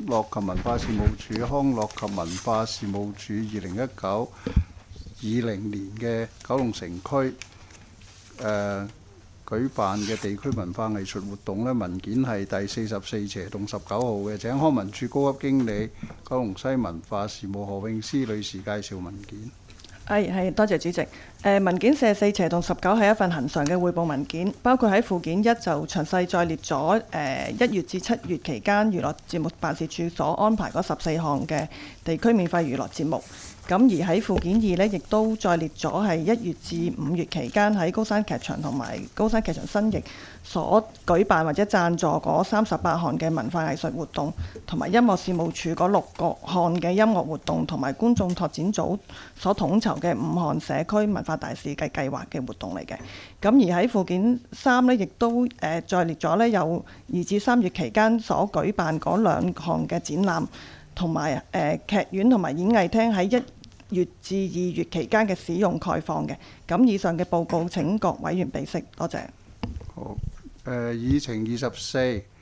樂及文化事務署、康樂及文化事務署2019-20年嘅九龍城區舉辦嘅地區文化藝術活動呢，文件係第44/19號嘅。請康文署高級經理九龍西文化事務何詠詩女士介紹文件。 係，多謝主席。文件44/19係一份恆常嘅匯報文件，包括喺附件1就詳細載列咗1月至7月期間娛樂節目辦事處所安排嗰14項嘅地區免費娛樂節目。咁而喺附件2呢，亦都載列咗係1月至5月期間喺高山劇場同埋高山劇場新翼所舉辦或者贊助嗰38項嘅文化藝術活動，同埋音樂事務處嗰6項嘅音樂活動，同埋觀眾拓展組所統籌嘅5項社區文化大使計劃嘅活動嚟嘅。咁而喺附件3呢，亦都載列咗呢有2至3月期間所舉辦嗰2項嘅展覽，同埋劇院同埋演藝廳喺1月至2月期間嘅使用概況嘅。咁以上嘅報告請各委員備悉，多謝。 好，議程24